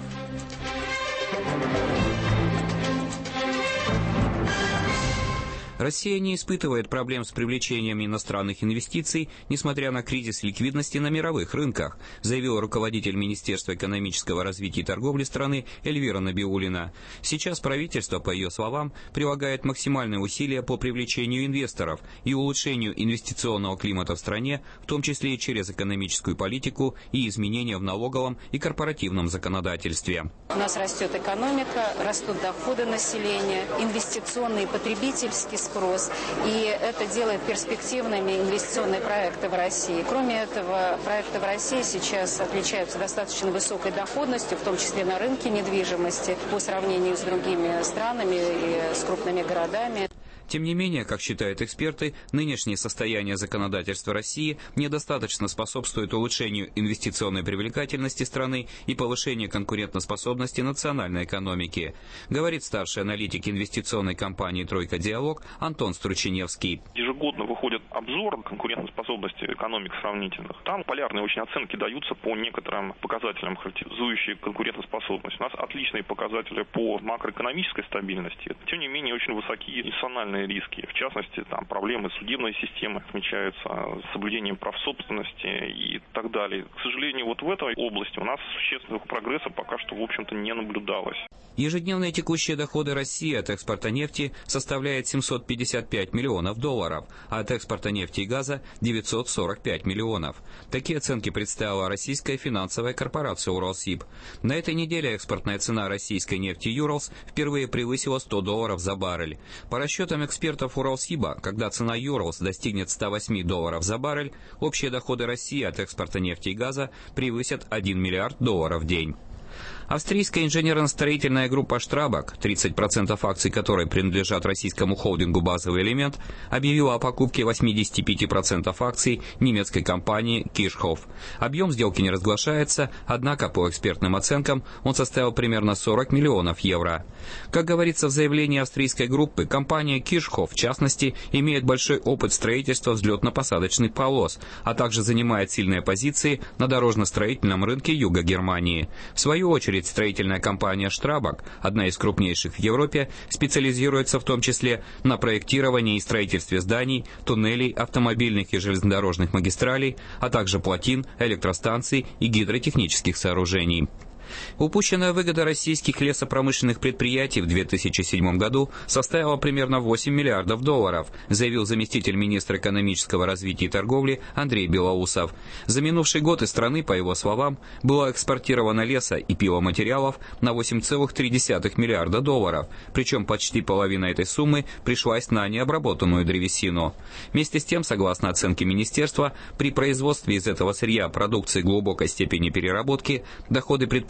Россия не испытывает проблем с привлечением иностранных инвестиций, несмотря на кризис ликвидности на мировых рынках, заявил руководитель Министерства экономического развития и торговли страны Эльвира Набиуллина. Сейчас правительство, по ее словам, прилагает максимальные усилия по привлечению инвесторов и улучшению инвестиционного климата в стране, в том числе и через экономическую политику и изменения в налоговом и корпоративном законодательстве. У нас растет экономика, растут доходы населения, инвестиционный и потребительский спрос, и это делает перспективными инвестиционные проекты в России. Кроме этого, проекты в России сейчас отличаются достаточно высокой доходностью, в том числе на рынке недвижимости, по сравнению с другими странами и с крупными городами. Тем не менее, как считают эксперты, нынешнее состояние законодательства России недостаточно способствует улучшению инвестиционной привлекательности страны и повышению конкурентоспособности национальной экономики, говорит старший аналитик инвестиционной компании «Тройка Диалог» Антон Струченевский. Ежегодно выходит обзор конкурентоспособности экономик сравнительных. Там полярные очень оценки даются по некоторым показателям, характеризующие конкурентоспособность. У нас отличные показатели по макроэкономической стабильности. Тем не менее, очень высокие институциональные риски. В частности, там проблемы судебной системы отмечаются, с соблюдением прав собственности и так далее. К сожалению, вот в этой области у нас существенного прогресса пока что, в общем-то, не наблюдалось. Ежедневные текущие доходы России от экспорта нефти составляют семьсот пятьдесят пять миллионов долларов, а от экспорта нефти и газа девятьсот сорок пять миллионов. Такие оценки представила российская финансовая корпорация «Уралсиб». На этой неделе экспортная цена российской нефти «Юралс» впервые превысила сто долларов за баррель. По расчетам экспертов «Уралсиба», когда цена «Юралс» достигнет ста восьми долларов за баррель, общие доходы России от экспорта нефти и газа превысят один миллиард долларов в день. Австрийская инженерно-строительная группа «Штрабак», тридцать процентов акций которой принадлежат российскому холдингу «Базовый элемент», объявила о покупке восемьдесят пять процентов акций немецкой компании «Киршхоф». Объем сделки не разглашается, однако, по экспертным оценкам, он составил примерно сорок миллионов евро. Как говорится в заявлении австрийской группы, компания «Киршхоф», в частности, имеет большой опыт строительства взлетно-посадочных полос, а также занимает сильные позиции на дорожно-строительном рынке юга Германии. В свою очередь, строительная компания «Штрабак», одна из крупнейших в Европе, специализируется в том числе на проектировании и строительстве зданий, туннелей, автомобильных и железнодорожных магистралей, а также плотин, электростанций и гидротехнических сооружений. Упущенная выгода российских лесопромышленных предприятий в две тысячи седьмом году составила примерно восемь миллиардов долларов, заявил заместитель министра экономического развития и торговли Андрей Белоусов. За минувший год из страны, по его словам, было экспортировано леса и пиломатериалов на восемь целых три десятых миллиарда долларов, причем почти половина этой суммы пришлась на необработанную древесину. Вместе с тем, согласно оценке министерства, при производстве из этого сырья продукции глубокой степени переработки доходы предприятий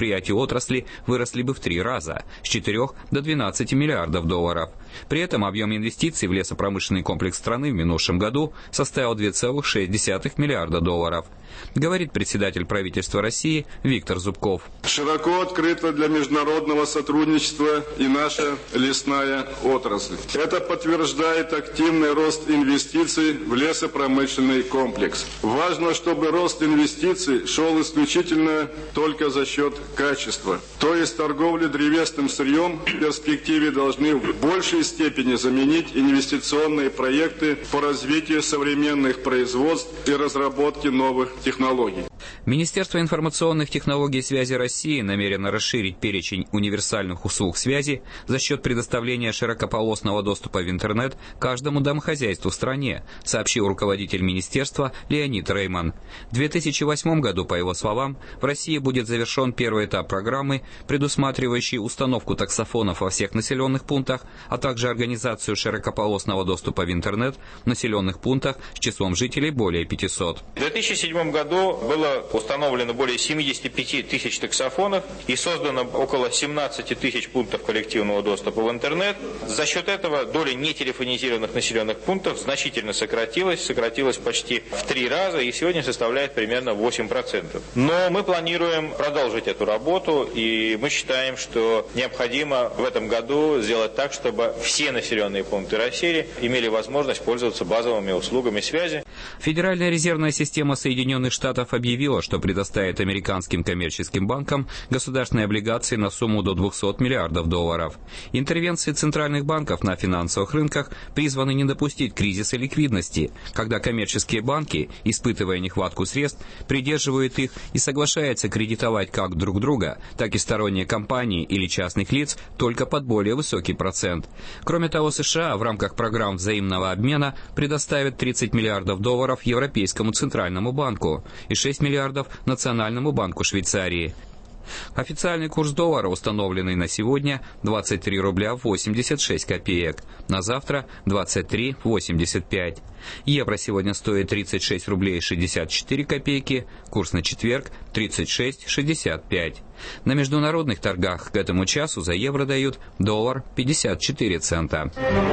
предприятий отрасли выросли бы в три раза, с четырёх до двенадцати миллиардов долларов. При этом объем инвестиций в лесопромышленный комплекс страны в минувшем году составил две целых шесть десятых миллиарда долларов, говорит председатель правительства России Виктор Зубков. Широко открыта для международного сотрудничества и наша лесная отрасль. Это подтверждает активный рост инвестиций в лесопромышленный комплекс. Важно, чтобы рост инвестиций шел исключительно только за счет качества. То есть торговля древесным сырьем в перспективе должны в большей степени заменить инвестиционные проекты по развитию современных производств и разработке новых технологий. Министерство информационных технологий и связи России намерено расширить перечень универсальных услуг связи за счет предоставления широкополосного доступа в интернет каждому домохозяйству в стране, сообщил руководитель министерства Леонид Рейман. В две тысячи восьмом году, по его словам, в России будет завершен первый этап программы, предусматривающий установку таксофонов во всех населенных пунктах, а также организацию широкополосного доступа в интернет в населенных пунктах с числом жителей более пятисот. В две тысячи седьмом году было установлено более семидесяти пяти тысяч таксофонов и создано около семнадцати тысяч пунктов коллективного доступа в интернет. За счет этого доля нетелефонизированных населенных пунктов значительно сократилась, сократилась почти в три раза и сегодня составляет примерно восемь процентов. Но мы планируем продолжить эту работу, и мы считаем, что необходимо в этом году сделать так, чтобы все населенные пункты России имели возможность пользоваться базовыми услугами связи. Федеральная резервная система Соединенных Штатов объявила, что предоставит американским коммерческим банкам государственные облигации на сумму до двухсот миллиардов долларов. Интервенции центральных банков на финансовых рынках призваны не допустить кризиса ликвидности, когда коммерческие банки, испытывая нехватку средств, придерживают их и соглашаются кредитовать как друг друга, так и сторонние компании или частных лиц только под более высокий процент. Кроме того, США в рамках программ взаимного обмена предоставят тридцать миллиардов долларов Европейскому центральному банку и шесть миллиардов Национальному банку Швейцарии. Официальный курс доллара, установленный на сегодня, двадцать три рубля восемьдесят шесть копеек, на завтра двадцать три восемьдесят пять. Евро сегодня стоит тридцать шесть рублей шестьдесят четыре копейки, курс на четверг тридцать шесть шестьдесят пять. На международных торгах к этому часу за евро дают доллар пятьдесят четыре цента.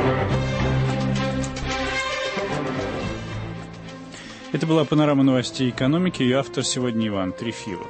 Это была панорама новостей экономики, и автор сегодня Иван Трефилов.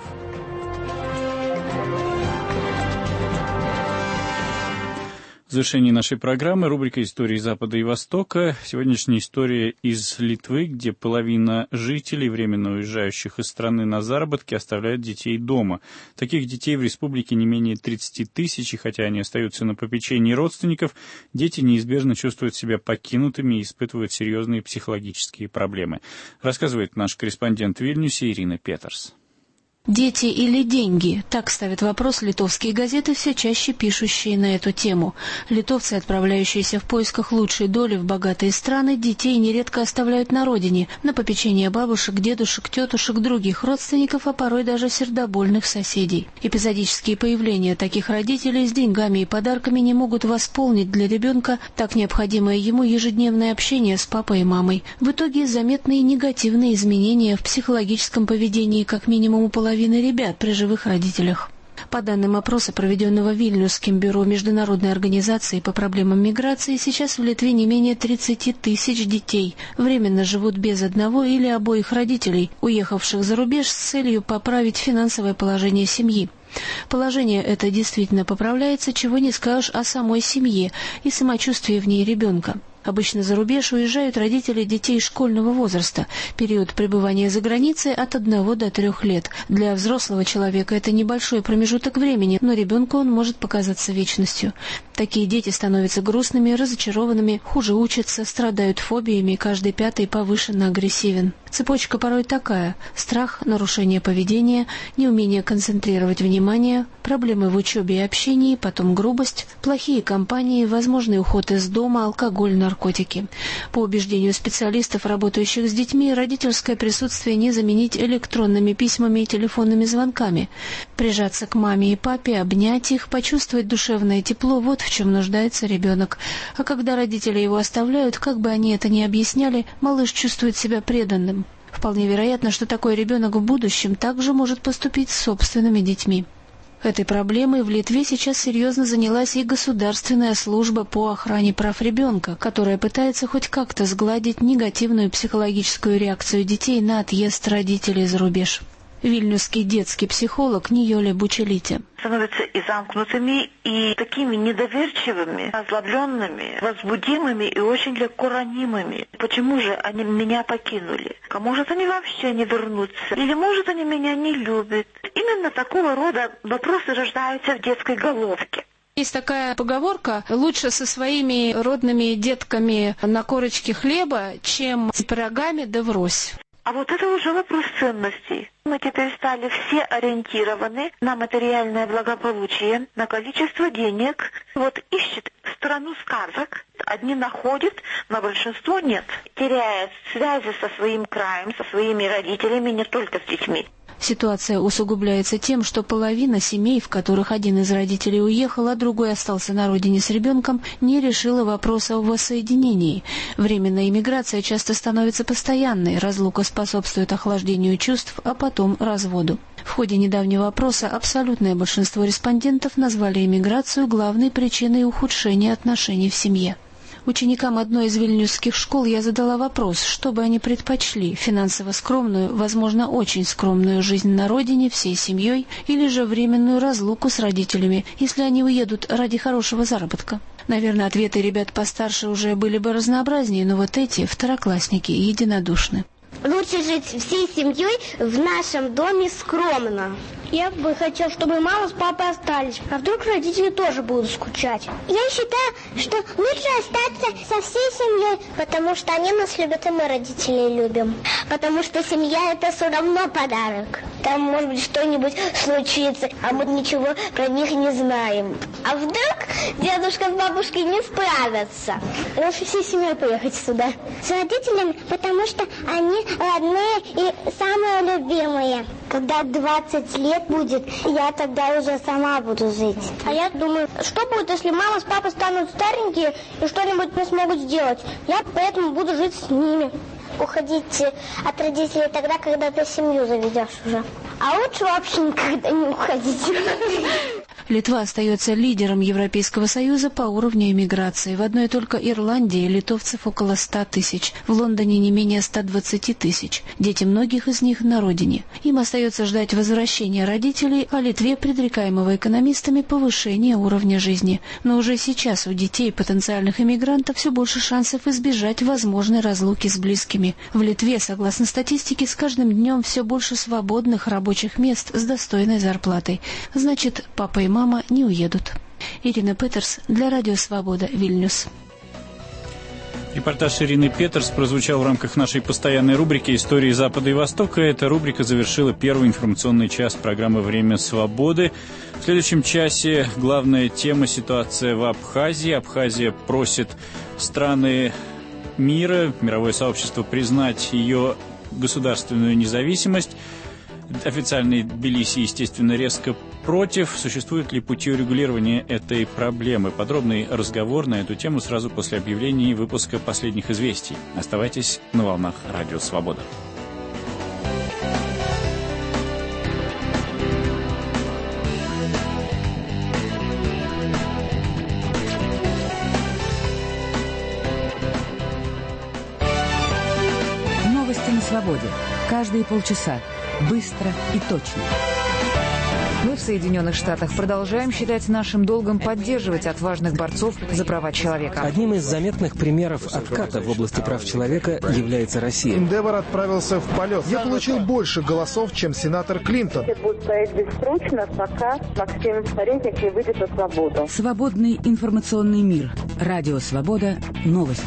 В завершении нашей программы рубрика «Истории Запада и Востока». Сегодняшняя история из Литвы, где половина жителей, временно уезжающих из страны на заработки, оставляют детей дома. Таких детей в республике не менее тридцати тысяч, и хотя они остаются на попечении родственников, дети неизбежно чувствуют себя покинутыми и испытывают серьезные психологические проблемы. Рассказывает наш корреспондент в Вильнюсе Ирина Петерс. «Дети или деньги?» – так ставят вопрос литовские газеты, все чаще пишущие на эту тему. Литовцы, отправляющиеся в поисках лучшей доли в богатые страны, детей нередко оставляют на родине, на попечение бабушек, дедушек, тетушек, других родственников, а порой даже сердобольных соседей. Эпизодические появления таких родителей с деньгами и подарками не могут восполнить для ребенка так необходимое ему ежедневное общение с папой и мамой. В итоге заметные негативные изменения в психологическом поведении как минимум у половины ребят при живых родителях. По данным опроса, проведенного Вильнюсским бюро Международной организации по проблемам миграции, сейчас в Литве не менее тридцати тысяч детей временно живут без одного или обоих родителей, уехавших за рубеж с целью поправить финансовое положение семьи. Положение это действительно поправляется, чего не скажешь о самой семье и самочувствии в ней ребенка. Обычно за рубеж уезжают родители детей школьного возраста. Период пребывания за границей от одного до трех лет. Для взрослого человека это небольшой промежуток времени, но ребенку он может показаться вечностью. Такие дети становятся грустными, разочарованными, хуже учатся, страдают фобиями, каждый пятый повышенно агрессивен. Цепочка порой такая: страх, нарушение поведения, неумение концентрировать внимание, проблемы в учебе и общении, потом грубость, плохие компании, возможный уход из дома, алкоголь, наркотики. По убеждению специалистов, работающих с детьми, родительское присутствие не заменить электронными письмами и телефонными звонками. Прижаться к маме и папе, обнять их, почувствовать душевное тепло – вот в чем нуждается ребенок. А когда родители его оставляют, как бы они это ни объясняли, малыш чувствует себя преданным. Вполне вероятно, что такой ребенок в будущем также может поступить с собственными детьми. Этой проблемой в Литве сейчас серьезно занялась и Государственная служба по охране прав ребенка, которая пытается хоть как-то сгладить негативную психологическую реакцию детей на отъезд родителей за рубеж. Вильнюсский детский психолог Ниёле Бучелите. Становятся и замкнутыми, и такими недоверчивыми, озлобленными, возбудимыми и очень легко ранимыми. Почему же они меня покинули? А может, они вообще не вернутся? Или, может, они меня не любят? Именно такого рода вопросы рождаются в детской головке. Есть такая поговорка: лучше со своими родными детками на корочке хлеба, чем с пирогами да врозь. А вот это уже вопрос ценностей. Мы теперь стали все ориентированы на материальное благополучие, на количество денег. Вот ищет страну сказок. Одни находят, но большинство нет. Теряя связи со своим краем, со своими родителями, не только с детьми. Ситуация усугубляется тем, что половина семей, в которых один из родителей уехал, а другой остался на родине с ребенком, не решила вопроса о воссоединении. Временная иммиграция часто становится постоянной, разлука способствует охлаждению чувств, а потом разводу. В ходе недавнего опроса абсолютное большинство респондентов назвали иммиграцию главной причиной ухудшения отношений в семье. Ученикам одной из вильнюсских школ я задала вопрос, что бы они предпочли: финансово скромную, возможно, очень скромную жизнь на родине всей семьей, или же временную разлуку с родителями, если они уедут ради хорошего заработка. Наверное, ответы ребят постарше уже были бы разнообразнее, но вот эти, второклассники, единодушны. Лучше жить всей семьей в нашем доме скромно. Я бы хотел, чтобы мама с папой остались. А вдруг родители тоже будут скучать? Я считаю, что лучше остаться со всей семьей, потому что они нас любят, и мы родителей любим. Потому что семья — это все равно подарок. Там, может быть, что-нибудь случится, а мы ничего про них не знаем. А вдруг дедушка с бабушкой не справятся? Лучше всей семьей поехать сюда. С родителями, потому что они родные и самые любимые. Когда двадцать лет будет, я тогда уже сама буду жить. А я думаю, что будет, если мама с папой станут старенькие и что-нибудь не смогут сделать? Я поэтому буду жить с ними. Уходить от родителей тогда, когда ты семью заведешь уже. А лучше вообще никогда не уходить. Литва остается лидером Европейского Союза по уровню иммиграции. В одной только Ирландии литовцев около ста тысяч, в Лондоне не менее ста двадцати тысяч. Дети многих из них на родине. Им остается ждать возвращения родителей, а Литве, предрекаемого экономистами, повышения уровня жизни. Но уже сейчас у детей потенциальных иммигрантов все больше шансов избежать возможной разлуки с близкими. В Литве, согласно статистике, с каждым днем все больше свободных рабочих мест с достойной зарплатой. Значит, папа и мама не уедут. Ирина Петерс для Радио Свобода, Вильнюс. Репортаж Ирины Петерс прозвучал в рамках нашей постоянной рубрики «Истории Запада и Востока». Эта рубрика завершила первый информационный час программы «Время свободы». В следующем часе главная тема — ситуация в Абхазии. Абхазия просит страны мира, мировое сообщество признать ее государственную независимость. Официальный Тбилиси, естественно, резко против. Существуют ли пути урегулирования этой проблемы? Подробный разговор на эту тему сразу после объявления выпуска последних известий. Оставайтесь на волнах Радио Свобода. Новости на свободе. Каждые полчаса. Быстро и точно. Мы в Соединенных Штатах продолжаем считать нашим долгом поддерживать отважных борцов за права человека. Одним из заметных примеров отката в области прав человека является Россия. Эндевор отправился в полет. Я получил больше голосов, чем сенатор Клинтон. Будет стоять бессрочно, пока Максим Резник не выйдет на свободу. Свободный информационный мир. Радио Свобода. Новости.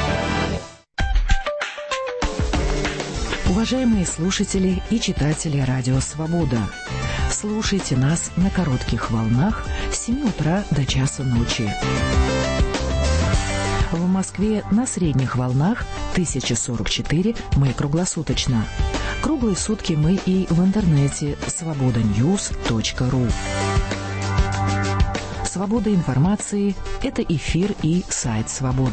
Уважаемые слушатели и читатели Радио Свобода, слушайте нас на коротких волнах с семи утра до часа ночи. В Москве на средних волнах тысяча сорок четыре, мы круглосуточно. Круглые сутки мы и в интернете свобода ньюс точка ру. Свобода информации – это эфир и сайт «Свобода».